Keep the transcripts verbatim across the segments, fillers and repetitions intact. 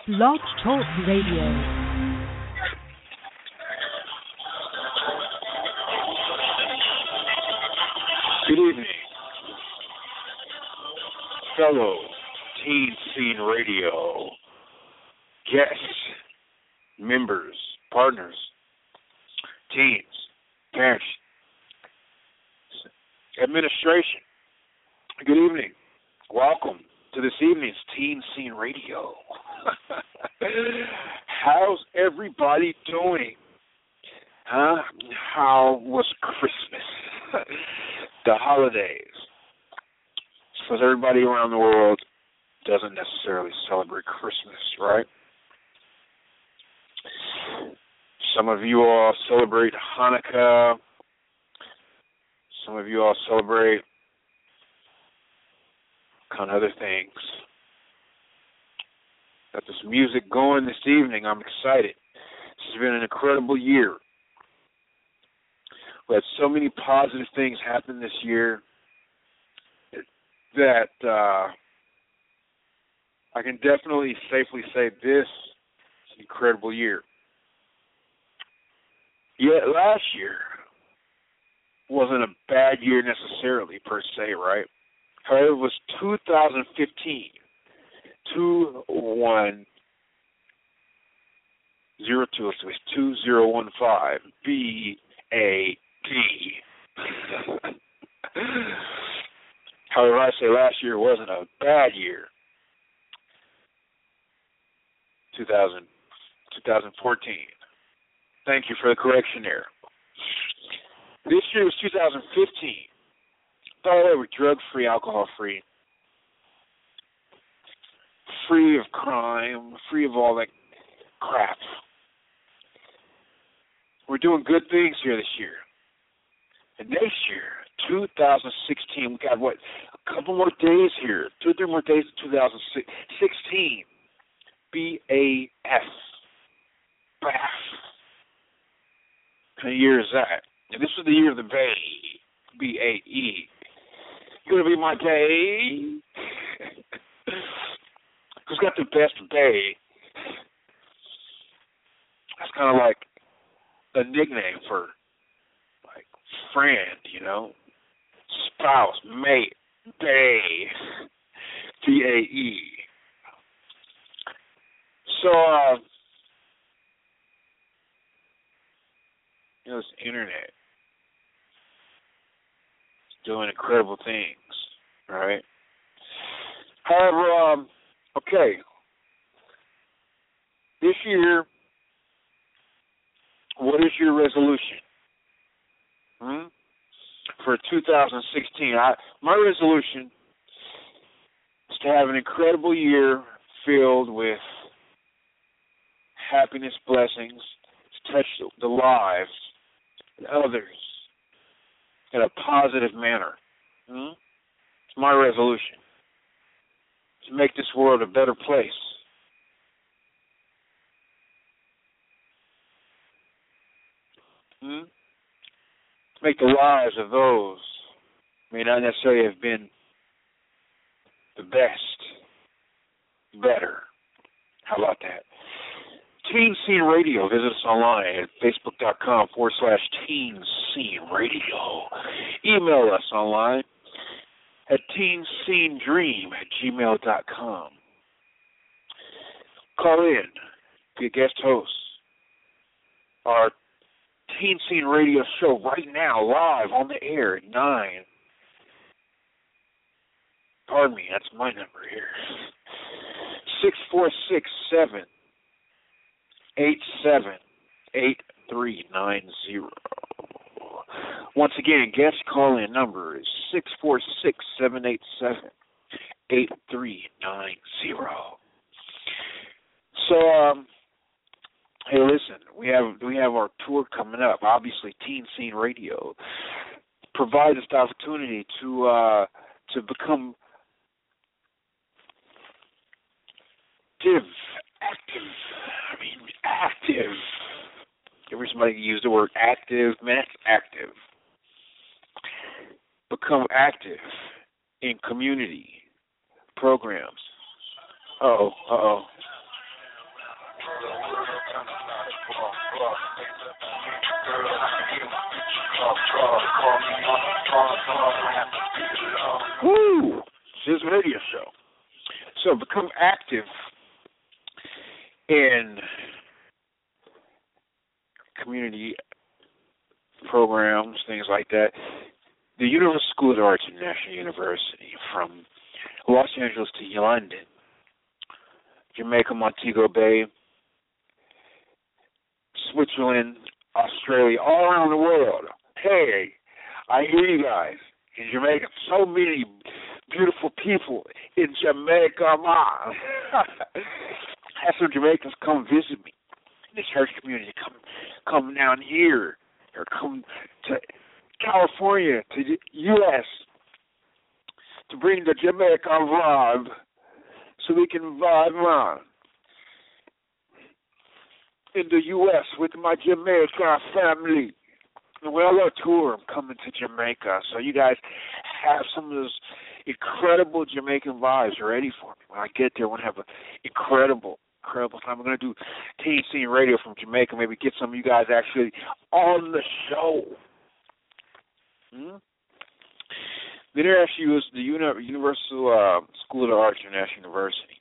Blog Talk Radio. Good evening, fellow Teen Scene Radio guests, members, partners, teens, parents, administration. Good evening. Welcome to this evening's Teen Scene Radio. How's everybody doing? Huh? How was Christmas? The holidays. Because everybody around the world doesn't necessarily celebrate Christmas, right? Some of you all celebrate Hanukkah. Some of you all celebrate kind of other things. Got this music going this evening. I'm excited. This has been an incredible year. We had so many positive things happen this year that uh, I can definitely safely say this is an incredible year. Yet last year wasn't a bad year necessarily per se, right? However, it was two thousand fifteen, two one zero two, so it's two zero one five B A D. However, I say last year wasn't a bad year. two thousand, twenty fourteen. Thank you for the correction there. This year was two thousand fifteen. By the way, we're drug-free, alcohol-free, free of crime, free of all that crap. We're doing good things here this year. And next year, two thousand sixteen, we got, what, a couple more days here, two or three more days in two thousand sixteen. B A F. B A F. What kind of year is that? And this was the year of the Bay. B A E. Gonna be my Bay. Who's got the best Bay? That's kind of like a nickname for, like, friend, you know? Spouse, mate, Bay. B A E. So, uh, you know, this internet doing incredible things, right? However, um, okay, this year, what is your resolution? Hmm? For two thousand sixteen, I, my resolution is to have an incredible year filled with happiness, blessings, to touch the, the lives of others in a positive manner. Hmm? It's my resolution to make this world a better place. Hmm? To make the lives of those may not necessarily have been the best, better. How about that? Teen Scene Radio. Visit us online at facebook.com forward slash Teen Scene Radio. Email us online at teenscenedream at gmail dot com. Call in. Be a guest host. Our Teen Scene Radio show right now, live on the air at nine. Pardon me, that's my number here. six four six seven eight seven eight three nine zero. Once again, guest call-in number is six four six seven eight seven eight three nine zero. So, um, hey, listen, we have we have our tour coming up. Obviously, Teen Scene Radio provides us the opportunity to uh, to become active, active. I mean, active. Every somebody can use the word active, man, that's active. Become active in community programs. Uh-oh, uh-oh. Woo! This radio show. So become active in community programs, things like that. The Universal School of Arts International University, from Los Angeles to London, Jamaica, Montego Bay, Switzerland, Australia, all around the world. Hey, I hear you guys in Jamaica. So many beautiful people in Jamaica, man. Have some Jamaicans come visit me in the church community. Come, come down here, or come to California, to the U S to bring the Jamaica vibe, so we can vibe on in the U S with my Jamaica family. And when I go tour, I'm coming to Jamaica, so you guys have some of those incredible Jamaican vibes ready for me. When I get there, I want to have an incredible, incredible time. I'm going to do Teen Scene Radio from Jamaica, maybe get some of you guys actually on the show. Hmm? The International, the Universal uh, School of the Arts International University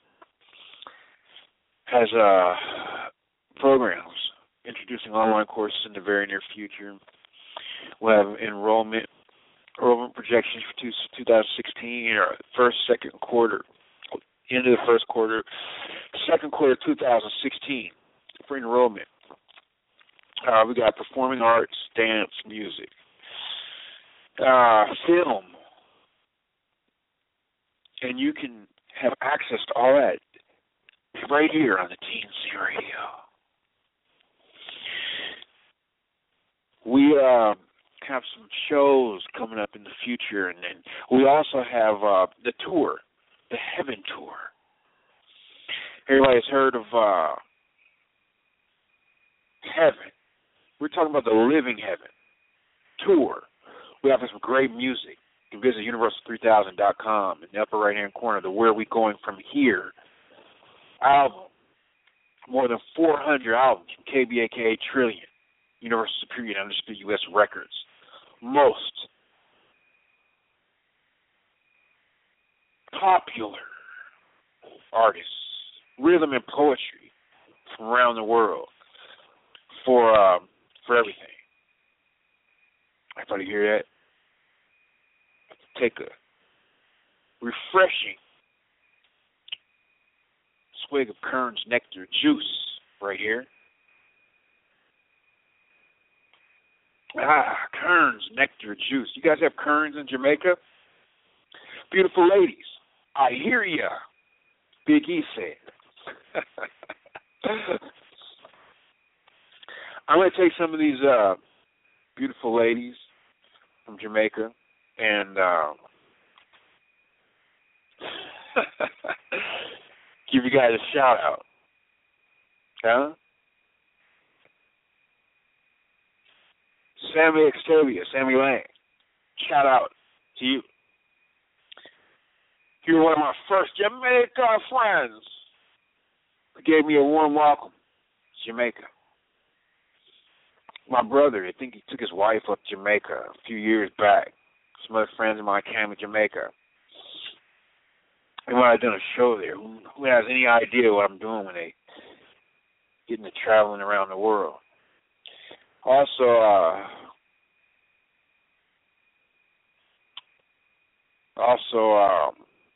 has uh, programs introducing online courses in the very near future. We'll have enrollment enrollment projections for two, twenty sixteen, or first, second quarter, end of the first quarter, second quarter two thousand sixteen for enrollment. Uh, we got performing arts, dance, music, uh, film, and you can have access to all that right here on the Teen Scene Radio. We uh, have some shows coming up in the future, and then we also have uh, the tour, the Heaven Tour. Everybody's heard of uh, Heaven. We're talking about the Living Heaven tour. We have some great music. You can visit universal three thousand dot com in the upper right-hand corner, the Where We Going From Here album. More than four hundred albums from K B A K A Trillion, Universal Superior and Understood U S Records. Most popular artists, rhythm and poetry from around the world for um, for everything. Everybody hear that? Take a refreshing swig of Kern's Nectar juice right here. Ah, Kern's Nectar juice. You guys have Kern's in Jamaica? Beautiful ladies, I hear ya, Big E said. I'm going to take some of these uh, beautiful ladies from Jamaica and uh, give you guys a shout out. Huh? Sammy Extavia, Sammy Lang, shout out to you. You're one of my first Jamaica friends who gave me a warm welcome to Jamaica. My brother, I think he took his wife up to Jamaica a few years back. Some other friends of mine came to Jamaica. And when I've done a show there, who, who has any idea what I'm doing when they get into traveling around the world? Also, uh, also, um,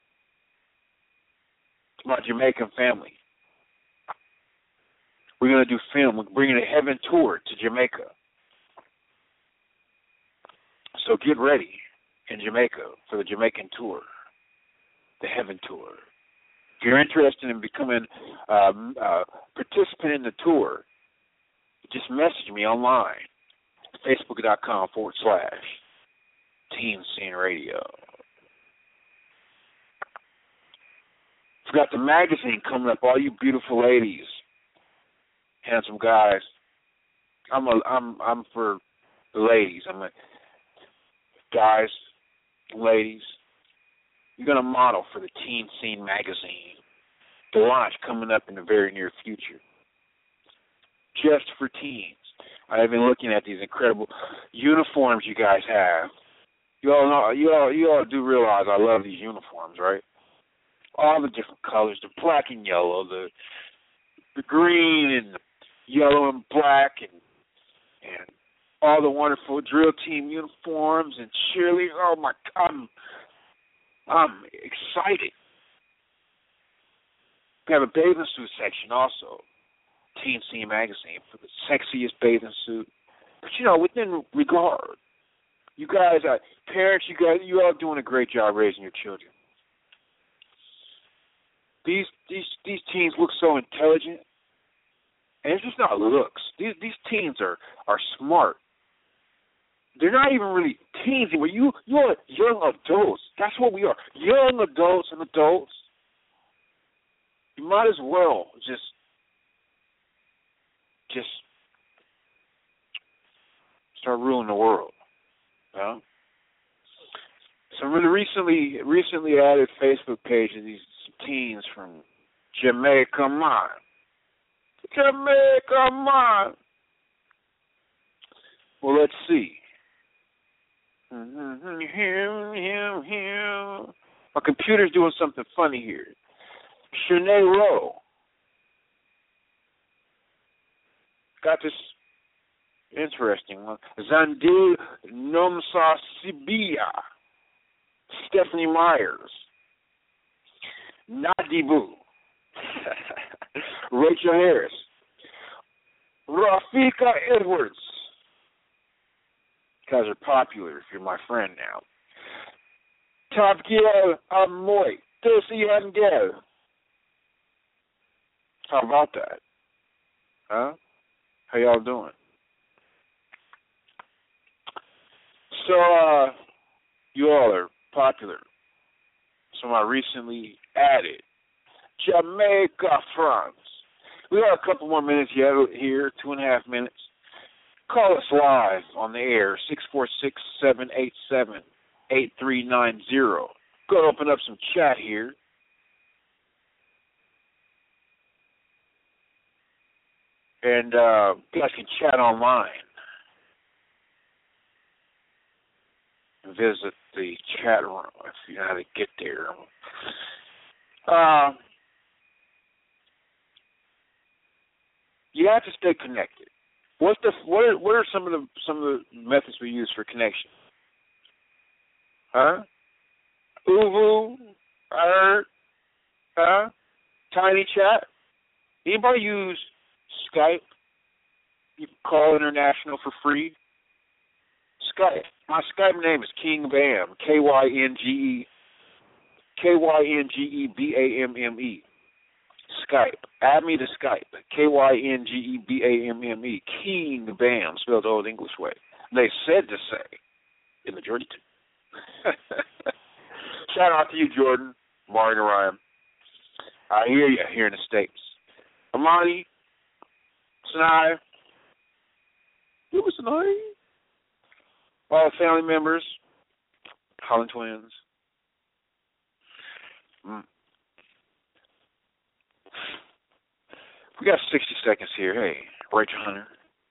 my Jamaican family. We're going to do film. We're bringing a Heaven tour to Jamaica. So get ready in Jamaica for the Jamaican tour, the Heaven tour. If you're interested in becoming um, a participant in the tour, just message me online, facebook.com forward slash Teen Scene Radio. We've got the magazine coming up, all you beautiful ladies, handsome guys. I'm a, I'm I'm for the ladies. I'm a guys, ladies. You're gonna model for the Teen Scene magazine. The launch coming up in the very near future. just for teens. I've been looking at these incredible uniforms you guys have. You all know, you all, you all do realize I love these uniforms, right? All the different colors, the black and yellow, the the green and the yellow and black, and and all the wonderful drill team uniforms and cheerleading. Oh my God, I'm, I'm excited. We have a bathing suit section also, Teen Scene Magazine, for the sexiest bathing suit. But you know, within regard, you guys, are parents, you guys, you all doing a great job raising your children. These these these teens look so intelligent, and it's just not looks. These these teens are, are smart. They're not even really teens anymore. You you are young adults. That's what we are. Young adults and adults. You might as well just just start ruling the world. You know? Some really recently recently added Facebook pages, these teens from Jamaica, man. Jamaica, man. Well, let's see. My computer's doing something funny here. Shanae Rowe got this interesting one. Zandil Nomsa Sibia. Stephanie Myers. Nadibu. Rachel Harris. Rafika Edwards. You guys are popular if you're my friend now. Tabkiel Amoy. Tulsi Angel. How about that? Huh? How y'all doing? So, uh, you all are popular. So I recently added Jamaica, France. We got a couple more minutes yet here, two and a half minutes. Call us live on the air, six four six, seven eight seven, eight three nine zero. Go to open up some chat here. And uh, you guys can chat online. Visit the chat room if you know how to get there. Uh, you have to stay connected. What's the what are, what are some of the some of the methods we use for connection? Huh? Uvu, I heard. Huh? Tiny chat. Anybody use Skype? You can call international for free. Skype. My Skype name is King Bam. K Y N G E. K Y N G E B A M M E. Skype. Add me to Skype. K Y N G E B A M M E. King Bam, spelled the old English way. They said to say, in majority two. Shout out to you, Jordan, Martin Ryan. I hear you here in the States. Amani, Sinai, who was Sinai? All the family members, Holland twins. Mm. We got sixty seconds here. Hey, Rachel Hunter.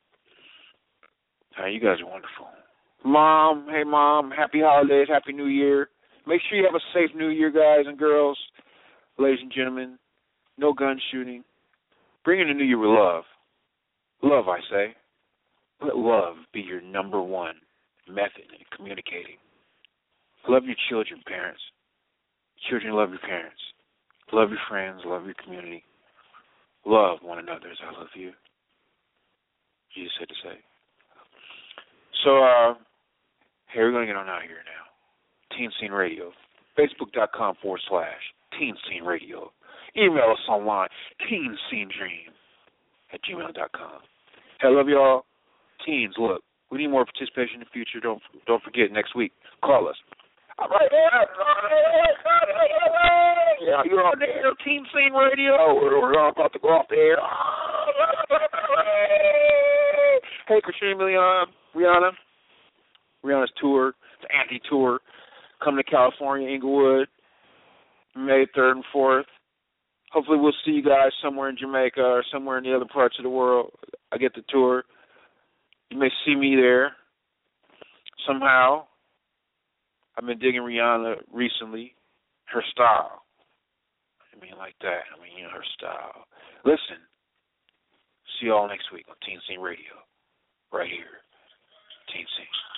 Hey, you guys are wonderful. Mom, hey, Mom, happy holidays, happy New Year. Make sure you have a safe New Year, guys and girls, ladies and gentlemen. No gun shooting. Bring in the New Year with love. Love, I say. Let love be your number one method in communicating. Love your children, parents. Children, love your parents. Love your friends. Love your community. Love one another as I love you. Jesus said to say. So, uh, here we're going to get on out of here now. Teen Scene Radio. Facebook.com forward slash Teen Scene Radio. Email us online, Teen Scene Dream at gmail dot com. Hey, I love y'all. Teens, look, we need more participation in the future. Don't don't forget, next week, call us. I'm right there. Yeah, you're on the air, Teen Scene Radio. We're, we're about to go off the air. Hey, Christina Milian, Rihanna. Rihanna's tour, the anti-tour, coming to California, Inglewood, May third and fourth. hopefully we'll see you guys somewhere in Jamaica or somewhere in the other parts of the world. I get the tour. You may see me there somehow. I've been digging Rihanna recently. Her style. I mean, like that. I mean, you know, her style. Listen. See you all next week on Teen Scene Radio. Right here. Teen Scene.